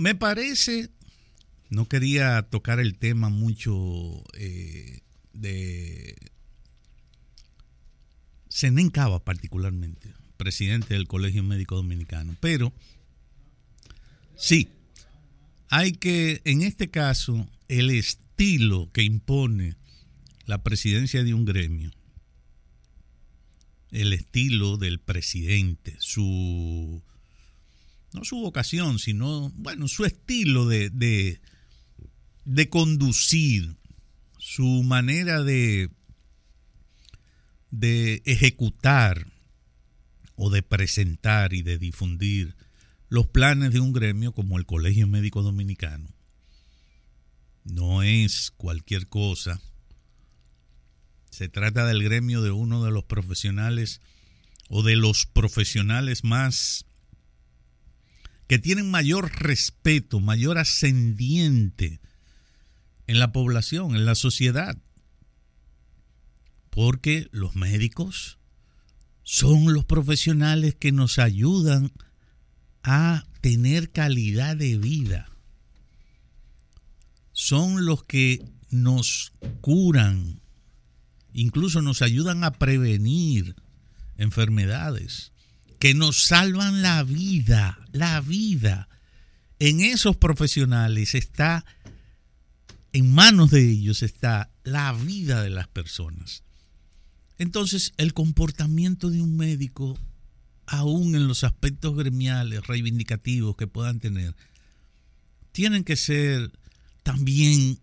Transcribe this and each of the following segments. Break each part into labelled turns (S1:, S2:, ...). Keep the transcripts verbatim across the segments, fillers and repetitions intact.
S1: me parece, no quería tocar el tema mucho eh, de Zenén Cava particularmente, presidente del Colegio Médico Dominicano, pero sí, hay que, en este caso, el estilo que impone la presidencia de un gremio, el estilo del presidente, su, no su vocación, sino, bueno, su estilo de, de, de conducir, su manera de, de ejecutar o de presentar y de difundir los planes de un gremio como el Colegio Médico Dominicano. No es cualquier cosa. Se trata del gremio de uno de los profesionales o de los profesionales más que tienen mayor respeto, mayor ascendiente en la población, en la sociedad. Porque los médicos son los profesionales que nos ayudan a tener calidad de vida. Son los que nos curan, incluso nos ayudan a prevenir enfermedades, que nos salvan la vida, la vida. En esos profesionales está, en manos de ellos está la vida de las personas. Entonces, el comportamiento de un médico, aún en los aspectos gremiales, reivindicativos que puedan tener, tienen que ser también,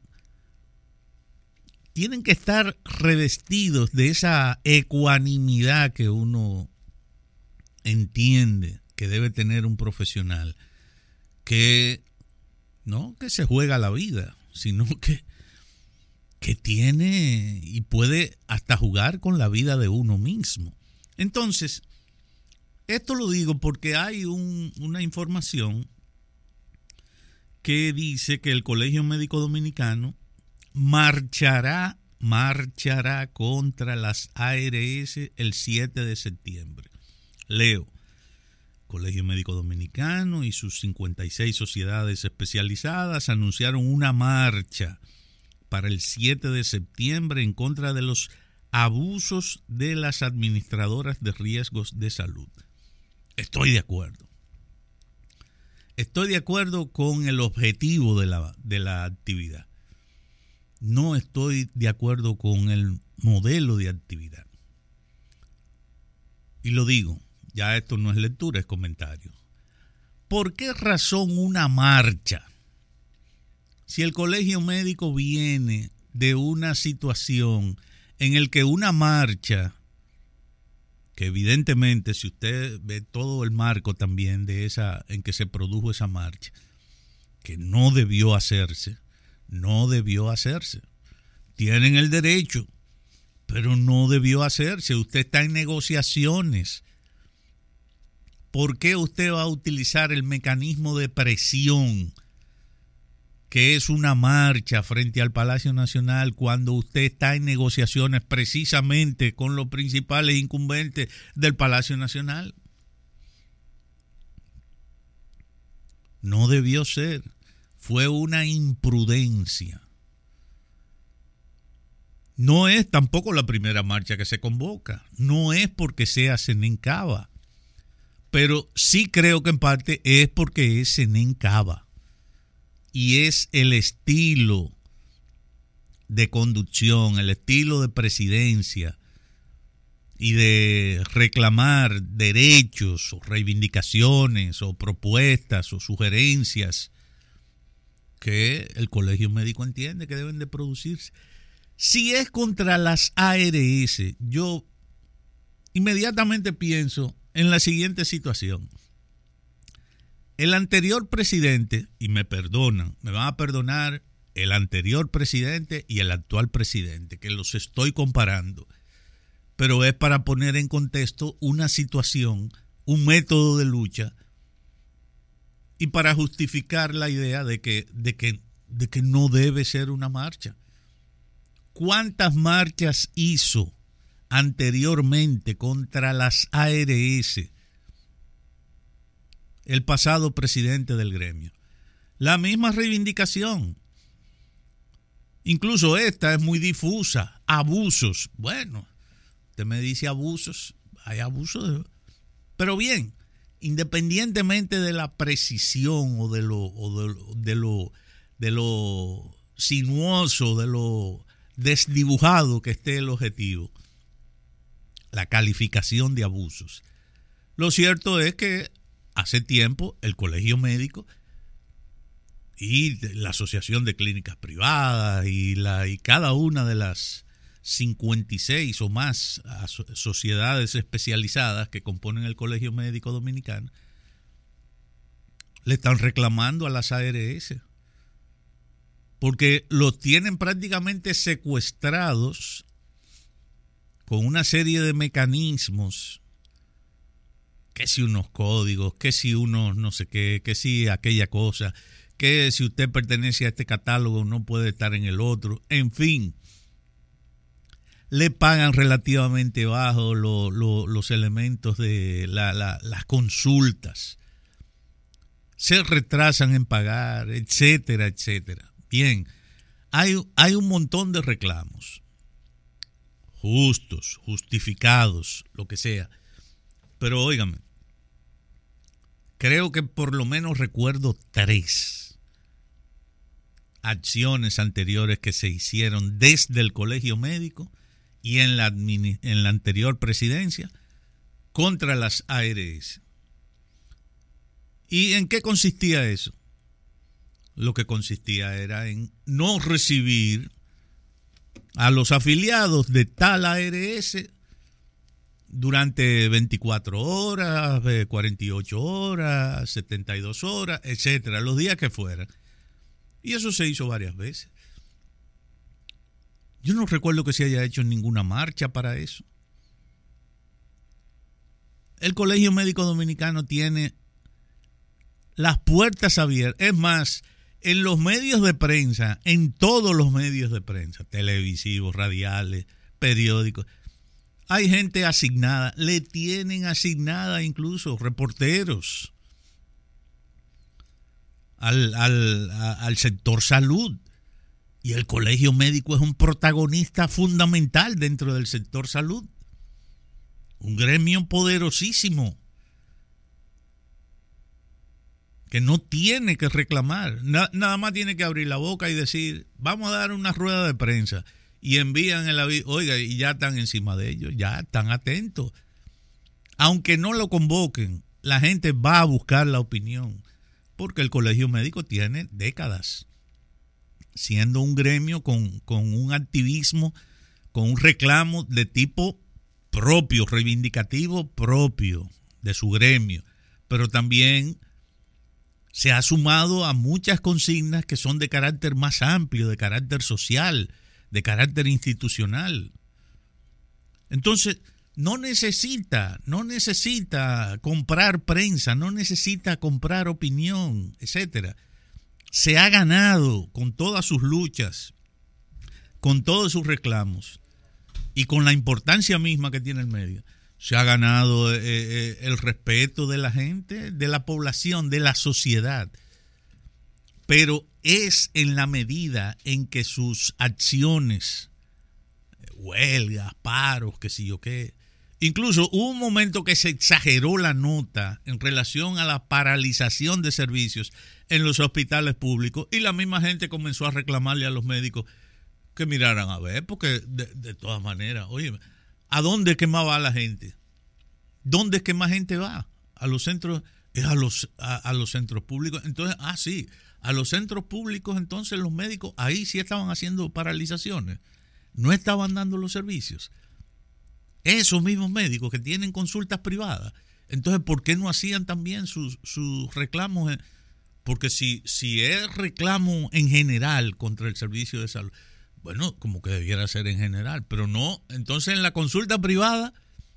S1: tienen que estar revestidos de esa ecuanimidad que uno entiende que debe tener un profesional, que no que se juega la vida, sino que, que tiene y puede hasta jugar con la vida de uno mismo. Entonces, esto lo digo porque hay un, una información que dice que el Colegio Médico Dominicano marchará, marchará contra las A R S el siete de septiembre. Leo, Colegio Médico Dominicano y sus cincuenta y seis sociedades especializadas anunciaron una marcha para el siete de septiembre en contra de los abusos de las administradoras de riesgos de salud. Estoy de acuerdo. Estoy de acuerdo con el objetivo de la, de la actividad. No estoy de acuerdo con el modelo de actividad. Y lo digo, ya esto no es lectura, es comentario. ¿Por qué razón una marcha? Si el colegio médico viene de una situación en la que una marcha, que evidentemente si usted ve todo el marco también de esa en que se produjo esa marcha, que no debió hacerse, no debió hacerse. Tienen el derecho, pero no debió hacerse. Usted está en negociaciones. ¿Por qué usted va a utilizar el mecanismo de presión, que es una marcha frente al Palacio Nacional, cuando usted está en negociaciones precisamente con los principales incumbentes del Palacio Nacional? No debió ser. Fue una imprudencia. No es tampoco la primera marcha que se convoca. No es porque sea Zenén Cava. Pero sí creo que en parte es porque es Zenén Cava. Y es el estilo de conducción, el estilo de presidencia y de reclamar derechos o reivindicaciones o propuestas o sugerencias que el colegio médico entiende que deben de producirse. Si es contra las A R S, yo inmediatamente pienso en la siguiente situación. El anterior presidente, y me perdonan, me van a perdonar el anterior presidente y el actual presidente, que los estoy comparando, pero es para poner en contexto una situación, un método de lucha, y para justificar la idea de que, de que, de que no debe ser una marcha. ¿Cuántas marchas hizo anteriormente contra las A R S el pasado presidente del gremio? La misma reivindicación. Incluso esta es muy difusa. Abusos. Bueno, usted me dice abusos. Hay abusos. De... Pero bien, independientemente de la precisión o de lo, o de, de lo, de lo sinuoso, de lo desdibujado que esté el objetivo, la calificación de abusos. Lo cierto es que hace tiempo el Colegio Médico y la Asociación de Clínicas Privadas y, la, y cada una de las cincuenta y seis o más sociedades especializadas que componen el Colegio Médico Dominicano le están reclamando a las A R S porque los tienen prácticamente secuestrados con una serie de mecanismos, que si unos códigos, que si unos no sé qué, que si aquella cosa, que si usted pertenece a este catálogo no puede estar en el otro, en fin. Le pagan relativamente bajo lo, lo, los elementos de la, la, las consultas. Se retrasan en pagar, etcétera, etcétera. Bien, hay, hay un montón de reclamos. Justos, justificados, lo que sea. Pero óigame, creo que por lo menos recuerdo tres acciones anteriores que se hicieron desde el Colegio Médico y en la, en la anterior presidencia contra las A R S. ¿Y en qué consistía eso? Lo que consistía era en no recibir a los afiliados de tal A R S durante veinticuatro horas, cuarenta y ocho horas, setenta y dos horas, etcétera, los días que fueran. Y eso se hizo varias veces. Yo no recuerdo que se haya hecho ninguna marcha para eso. El Colegio Médico Dominicano tiene las puertas abiertas. Es más, en los medios de prensa, en todos los medios de prensa, televisivos, radiales, periódicos, hay gente asignada, le tienen asignada incluso reporteros al, al, al sector salud. Y el Colegio Médico es un protagonista fundamental dentro del sector salud. Un gremio poderosísimo que no tiene que reclamar. Na, nada más tiene que abrir la boca y decir, vamos a dar una rueda de prensa. Y envían el aviso, oiga, y ya están encima de ellos, ya están atentos. Aunque no lo convoquen, la gente va a buscar la opinión, porque el Colegio Médico tiene décadas siendo un gremio con, con un activismo, con un reclamo de tipo propio, reivindicativo propio de su gremio, pero también se ha sumado a muchas consignas que son de carácter más amplio, de carácter social, de carácter institucional. Entonces, no necesita, no necesita comprar prensa, no necesita comprar opinión, etcétera. Se ha ganado con todas sus luchas, con todos sus reclamos y con la importancia misma que tiene el medio. Se ha ganado eh, eh, el respeto de la gente, de la población, de la sociedad. Pero es en la medida en que sus acciones, huelgas, paros, qué sé yo qué. Incluso hubo un momento que se exageró la nota en relación a la paralización de servicios en los hospitales públicos y la misma gente comenzó a reclamarle a los médicos que miraran a ver, porque de, de todas maneras, oye, ¿a dónde es que más va la gente? ¿Dónde es que más gente va? A los centros, es a los, a, a los centros públicos. Entonces, ah, sí, a los centros públicos, entonces los médicos ahí sí estaban haciendo paralizaciones, no estaban dando los servicios. Esos mismos médicos que tienen consultas privadas, entonces, ¿por qué no hacían también sus, sus reclamos? Porque si, si es reclamo en general contra el servicio de salud, bueno, como que debiera ser en general, pero no. Entonces, en la consulta privada,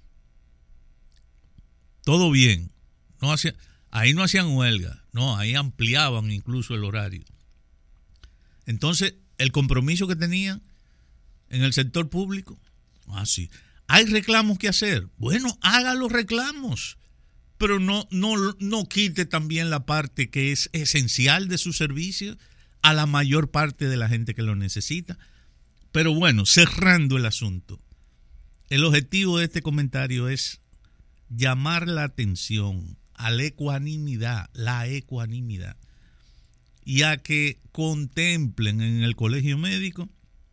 S1: todo bien. No hacía, ahí no hacían huelga, no, ahí ampliaban incluso el horario. Entonces, el compromiso que tenían en el sector público, ah, sí. ¿Hay reclamos que hacer? Bueno, haga los reclamos, pero no, no, no quite también la parte que es esencial de su servicio a la mayor parte de la gente que lo necesita. Pero bueno, cerrando el asunto, el objetivo de este comentario es llamar la atención a la ecuanimidad, la ecuanimidad, y a que contemplen en el colegio médico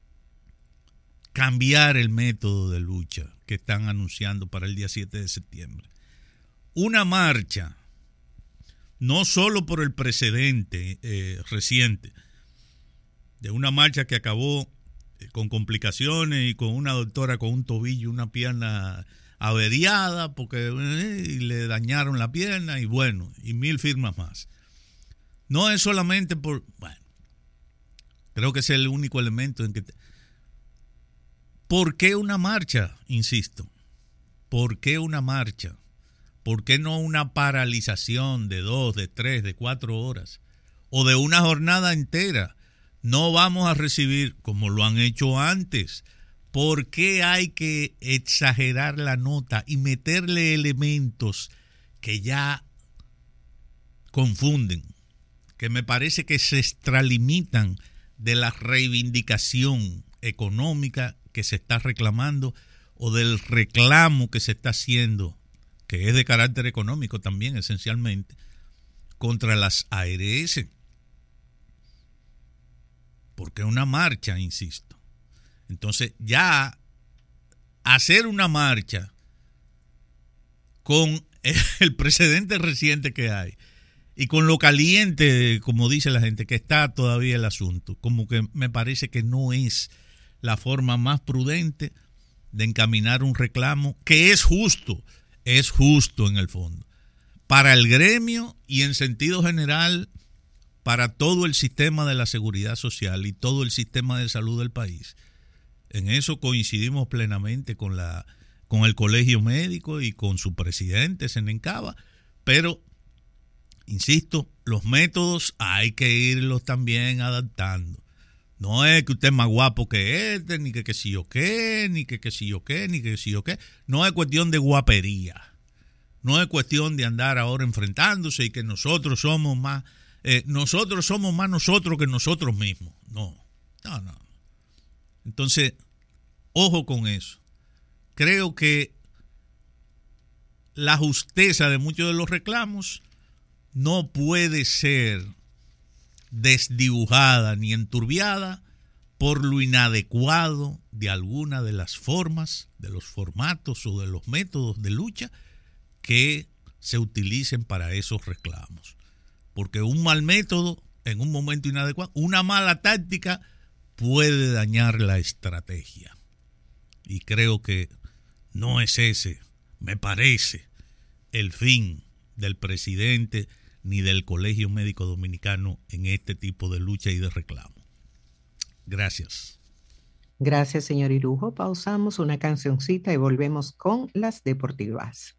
S1: cambiar el método de lucha que están anunciando para el día siete de septiembre. Una marcha, no solo por el precedente eh, reciente, de una marcha que acabó eh, con complicaciones y con una doctora con un tobillo y una pierna averiada porque eh, le dañaron la pierna y bueno, y mil firmas más. No es solamente por, bueno, creo que ese es el único elemento en que... Te, ¿por qué una marcha? Insisto, ¿por qué una marcha? ¿Por qué no una paralización de dos, de tres, de cuatro horas? O de una jornada entera. No vamos a recibir, como lo han hecho antes. ¿Por qué hay que exagerar la nota y meterle elementos que ya confunden? Que me parece que se extralimitan de la reivindicación económica que se está reclamando o del reclamo que se está haciendo, que es de carácter económico también esencialmente, contra las A R S. Porque una marcha, insisto. Entonces ya hacer una marcha con el precedente reciente que hay y con lo caliente, como dice la gente, que está todavía el asunto, como que me parece que no es la forma más prudente de encaminar un reclamo que es justo, es justo en el fondo, para el gremio y en sentido general para todo el sistema de la seguridad social y todo el sistema de salud del país. En eso coincidimos plenamente con, la, con el colegio médico y con su presidente, Senencaba, pero, insisto, los métodos hay que irlos también adaptando. No es que usted es más guapo que este, ni que que si yo qué, ni que que si yo qué, ni que si yo qué. No es cuestión de guapería. No es cuestión de andar ahora enfrentándose y que nosotros somos más, eh, nosotros somos más nosotros que nosotros mismos. No, no, no. Entonces, ojo con eso. Creo que la justeza de muchos de los reclamos no puede ser desdibujada ni enturbiada por lo inadecuado de alguna de las formas, de los formatos o de los métodos de lucha que se utilicen para esos reclamos. Porque un mal método en un momento inadecuado, una mala táctica puede dañar la estrategia. Y creo que no es ese, me parece, el fin del presidente ni del Colegio Médico Dominicano en este tipo de lucha y de reclamo. Gracias.
S2: Gracias, señor Irujo. Pausamos una cancioncita y volvemos con las deportivas.